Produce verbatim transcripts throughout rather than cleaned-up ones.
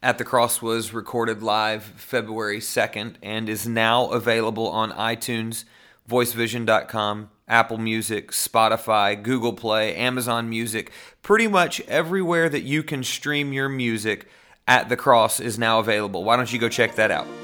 At the Cross was recorded live February second and is now available on iTunes, voice vision dot com, Apple Music, Spotify, Google Play, Amazon Music. Pretty much everywhere that you can stream your music, At the Cross is now available. Why don't you go check that out?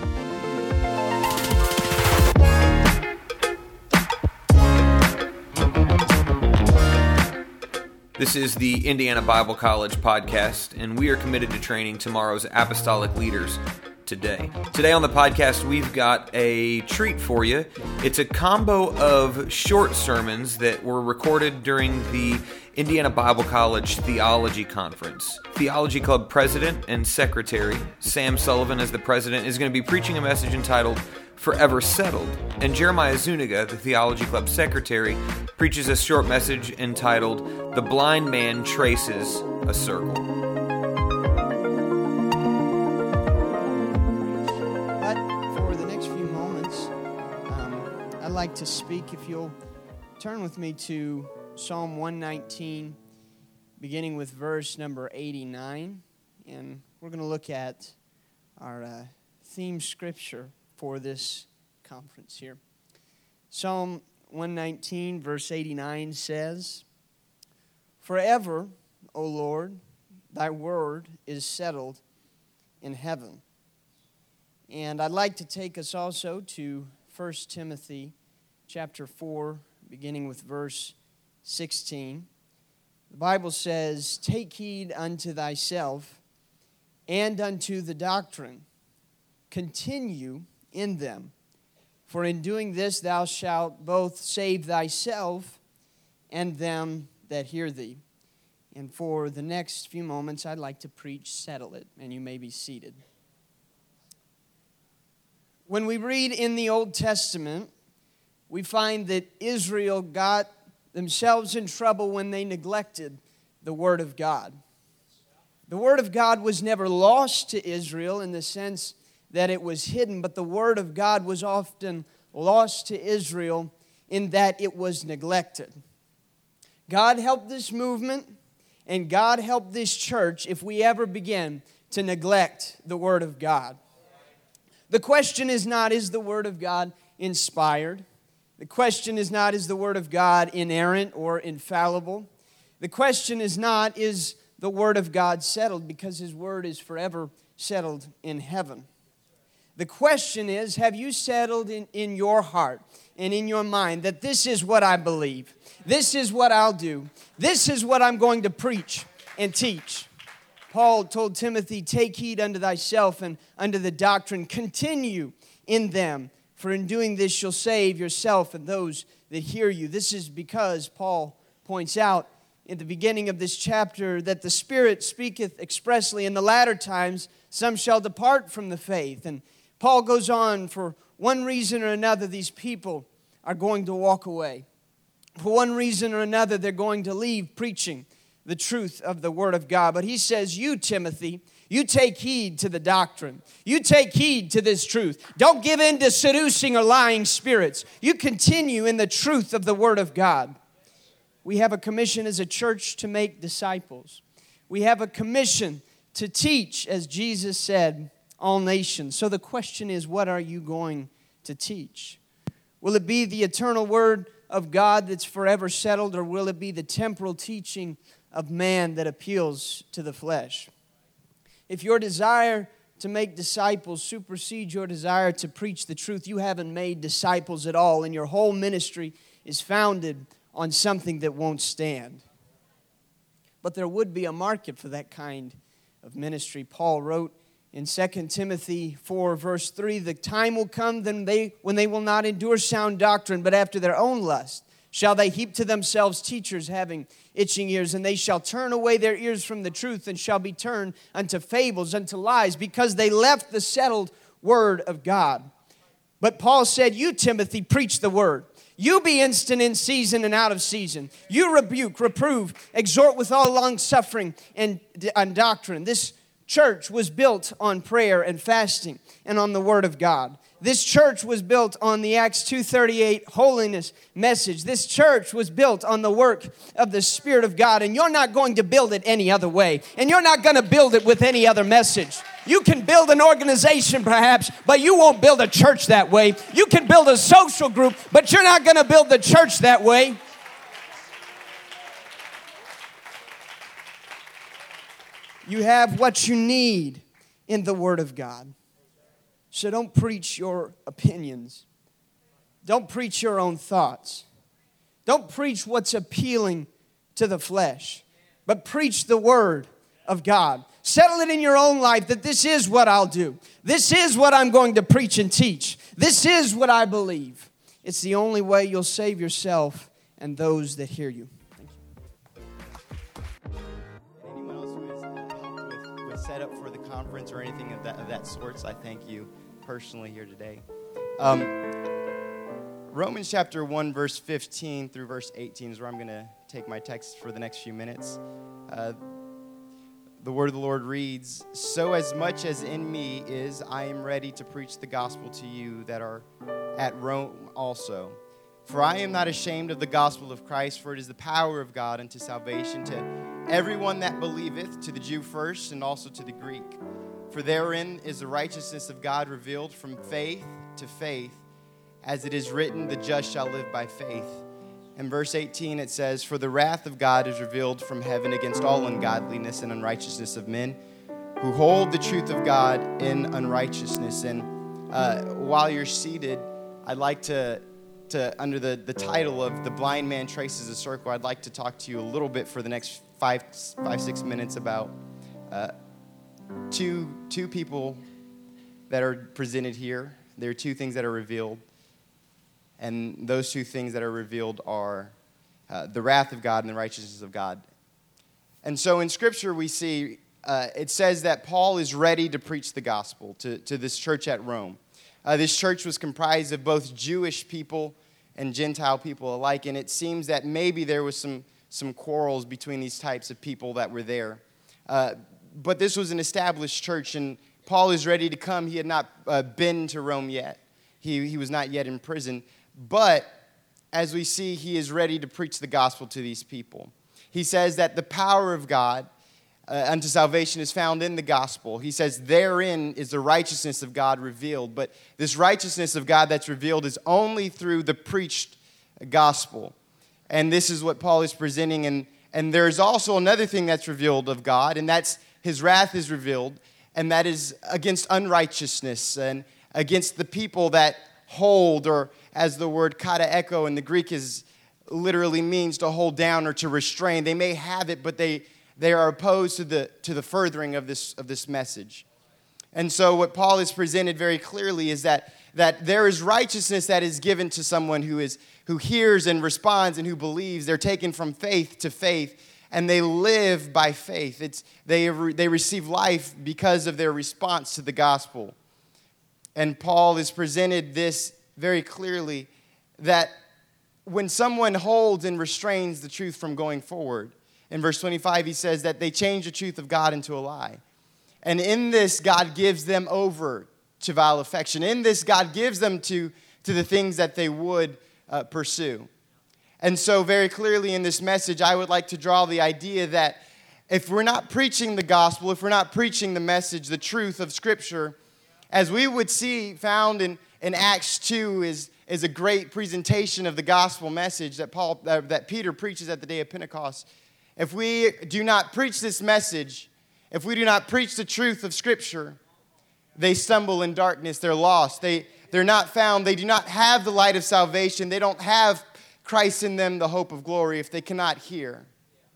This is the Indiana Bible College podcast, and we are committed to training tomorrow's apostolic leaders today. Today on the podcast, we've got a treat for you. It's a combo of short sermons that were recorded during the Indiana Bible College Theology Conference. Theology Club President and Secretary Sam Sullivan, as the president, is going to be preaching a message entitled Forever Settled. And Jeremiah Zuniga, the Theology Club Secretary, preaches a short message entitled The Blind Man Traces a Circle. But for the next few moments, um, I'd like to speak, if you'll turn with me to Psalm one nineteen, beginning with verse number eighty-nine. And we're going to look at our uh, theme scripture for this conference here. Psalm one nineteen, verse eighty-nine says, "Forever, O Lord, thy word is settled in heaven." And I'd like to take us also to First Timothy chapter four, beginning with verse sixteen. The Bible says, "Take heed unto thyself and unto the doctrine. Continue in them. For in doing this thou shalt both save thyself and them that hear thee." And for the next few moments, I'd like to preach Settle It, and you may be seated. When we read in the Old Testament, we find that Israel got themselves in trouble when they neglected the Word of God. The Word of God was never lost to Israel in the sense that it was hidden, but the Word of God was often lost to Israel in that it was neglected. God helped this movement, and God helped this church if we ever begin to neglect the Word of God. The question is not, is the Word of God inspired? The question is not, is the Word of God inerrant or infallible? The question is not, is the Word of God settled? Because His Word is forever settled in heaven. The question is, have you settled in, in your heart and in your mind that this is what I believe? This is what I'll do. This is what I'm going to preach and teach. Paul told Timothy, "Take heed unto thyself and unto the doctrine. Continue in them. For in doing this you'll save yourself and those that hear you." This is because Paul points out in the beginning of this chapter that the Spirit speaketh expressly, in the latter times some shall depart from the faith. And Paul goes on, for one reason or another, these people are going to walk away. For one reason or another, they're going to leave preaching the truth of the Word of God. But he says, you, Timothy, you take heed to the doctrine. You take heed to this truth. Don't give in to seducing or lying spirits. You continue in the truth of the Word of God. We have a commission as a church to make disciples. We have a commission to teach, as Jesus said, all nations. So the question is, what are you going to teach? Will it be the eternal Word of God that's forever settled, or will it be the temporal teaching of man that appeals to the flesh? If your desire to make disciples supersedes your desire to preach the truth, you haven't made disciples at all, and your whole ministry is founded on something that won't stand. But there would be a market for that kind of ministry. Paul wrote in Second Timothy four, verse three, "The time will come then they, when they will not endure sound doctrine, but after their own lust shall they heap to themselves teachers having itching ears, and they shall turn away their ears from the truth, and shall be turned unto fables, unto lies, because they left the settled Word of God." But Paul said, you, Timothy, preach the Word. You be instant in season and out of season. You rebuke, reprove, exhort with all long suffering and, and doctrine. This church was built on prayer and fasting and on the Word of God. This church was built on the Acts two thirty-eight holiness message. This church was built on the work of the Spirit of God. And you're not going to build it any other way. And you're not going to build it with any other message. You can build an organization perhaps, but you won't build a church that way. You can build a social group, but you're not going to build the church that way. You have what you need in the Word of God. So don't preach your opinions. Don't preach your own thoughts. Don't preach what's appealing to the flesh, but preach the Word of God. Settle it in your own life that this is what I'll do. This is what I'm going to preach and teach. This is what I believe. It's the only way you'll save yourself and those that hear you. Anyone else who has helped with, with setup for the conference or anything of that of that sorts, I thank you personally here today. Um, Romans chapter one, verse fifteen through verse eighteen is where I'm going to take my text for the next few minutes. Uh, the word of the Lord reads, "So as much as in me is, I am ready to preach the gospel to you that are at Rome also. For I am not ashamed of the gospel of Christ, for it is the power of God unto salvation to everyone that believeth, to the Jew first, and also to the Greek. For therein is the righteousness of God revealed from faith to faith, as it is written, the just shall live by faith." In verse eighteen it says, "For the wrath of God is revealed from heaven against all ungodliness and unrighteousness of men, who hold the truth of God in unrighteousness." And uh, while you're seated, I'd like to, to under the, the title of "The Blind Man Traces a Circle," I'd like to talk to you a little bit for the next five, five six minutes about uh, Two, two people that are presented here. There are two things that are revealed. And those two things that are revealed are uh, the wrath of God and the righteousness of God. And so in Scripture we see, uh, it says that Paul is ready to preach the gospel to, to this church at Rome. Uh, this church was comprised of both Jewish people and Gentile people alike. And it seems that maybe there was some, some quarrels between these types of people that were there. Uh, But this was an established church, and Paul is ready to come. He had not uh, been to Rome yet. He, he was not yet in prison. But as we see, he is ready to preach the gospel to these people. He says that the power of God uh, unto salvation is found in the gospel. He says therein is the righteousness of God revealed. But this righteousness of God that's revealed is only through the preached gospel. And this is what Paul is presenting. And, and there's also another thing that's revealed of God, and that's His wrath is revealed, and that is against unrighteousness and against the people that hold, or as the word kataeko in the Greek is literally means to hold down or to restrain. They may have it, but they, they are opposed to the to the furthering of this of this message. And so what Paul has presented very clearly is that, that there is righteousness that is given to someone who is who hears and responds and who believes. They're taken from faith to faith, and they live by faith. It's, they, they receive life because of their response to the gospel. And Paul has presented this very clearly, that when someone holds and restrains the truth from going forward, in verse twenty-five he says that they change the truth of God into a lie. And in this, God gives them over to vile affection. In this, God gives them to, to the things that they would uh, pursue. And so very clearly in this message, I would like to draw the idea that if we're not preaching the gospel, if we're not preaching the message, the truth of Scripture, as we would see found in, in Acts two is, is a great presentation of the gospel message that Paul uh, that Peter preaches at the day of Pentecost. If we do not preach this message, if we do not preach the truth of Scripture, they stumble in darkness, they're lost, they, they're not found, they do not have the light of salvation, they don't have Christ in them, the hope of glory, if they cannot hear.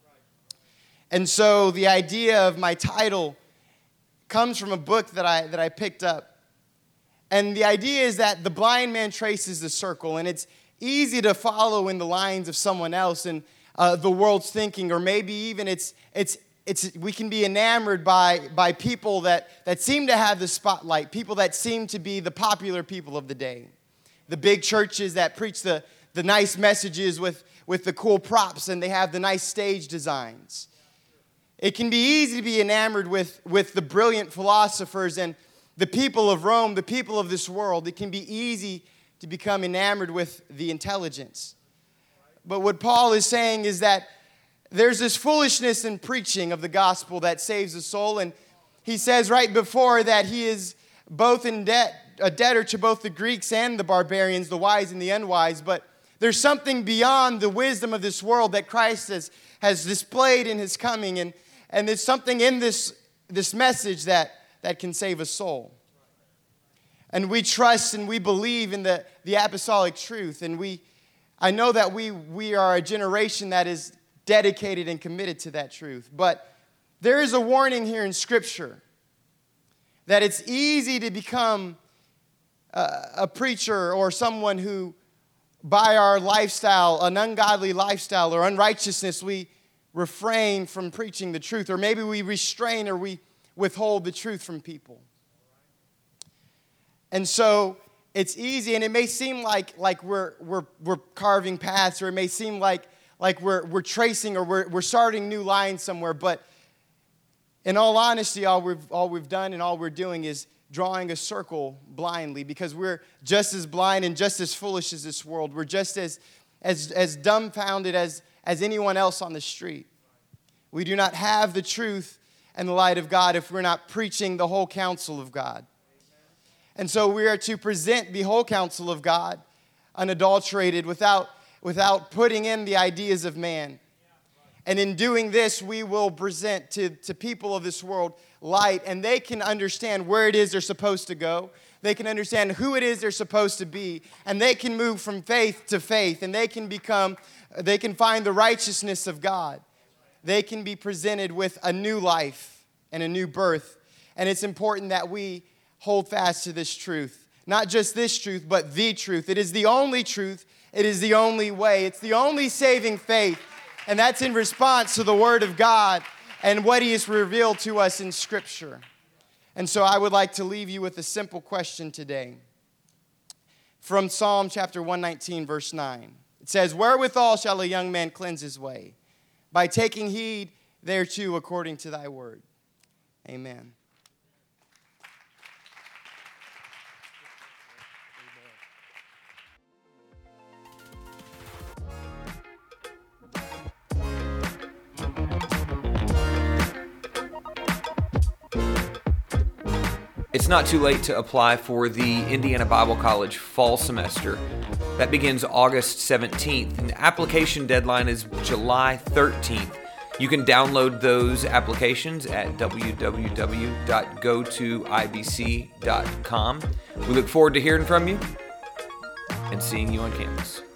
And so the idea of my title comes from a book that I that I picked up. And the idea is that the blind man traces the circle, and it's easy to follow in the lines of someone else and uh, the world's thinking, or maybe even it's it's it's we can be enamored by by people that that seem to have the spotlight, people that seem to be the popular people of the day, the big churches that preach the the nice messages with, with the cool props, and they have the nice stage designs. It can be easy to be enamored with, with the brilliant philosophers and the people of Rome, the people of this world. It can be easy to become enamored with the intelligence. But what Paul is saying is that there's this foolishness in preaching of the gospel that saves the soul. And he says right before that he is both in debt, a debtor to both the Greeks and the barbarians, the wise and the unwise. But there's something beyond the wisdom of this world that Christ has, has displayed in his coming. And, and there's something in this, this message that, that can save a soul. And we trust and we believe in the, the apostolic truth. And we, I know that we, we are a generation that is dedicated and committed to that truth. But there is a warning here in Scripture that it's easy to become a, a preacher or someone who, by our lifestyle, an ungodly lifestyle or unrighteousness, we refrain from preaching the truth. Or maybe we restrain or we withhold the truth from people. And so it's easy, and it may seem like, like we're, we're, we're carving paths, or it may seem like, like we're, we're tracing or we're, we're starting new lines somewhere. But in all honesty, all we've, all we've done and all we're doing is drawing a circle blindly, because we're just as blind and just as foolish as this world. We're just as, as, as dumbfounded as, as anyone else on the street. We do not have the truth and the light of God if we're not preaching the whole counsel of God. And so we are to present the whole counsel of God unadulterated, without, without putting in the ideas of man. And in doing this, we will present to, to people of this world light, and they can understand where it is they're supposed to go. They can understand who it is they're supposed to be, and they can move from faith to faith, and they can become, they can find the righteousness of God. They can be presented with a new life and a new birth. And it's important that we hold fast to this truth. Not just this truth, but the truth. It is the only truth. It is the only way. It's the only saving faith. And that's in response to the Word of God and what He has revealed to us in Scripture. And so I would like to leave you with a simple question today. From Psalm chapter one nineteen, verse nine. It says, "Wherewithal shall a young man cleanse his way? By taking heed thereto according to thy word." Amen. It's not too late to apply for the Indiana Bible College fall semester. That begins August seventeenth, and the application deadline is July thirteenth. You can download those applications at w w w dot go to i b c dot com. We look forward to hearing from you and seeing you on campus.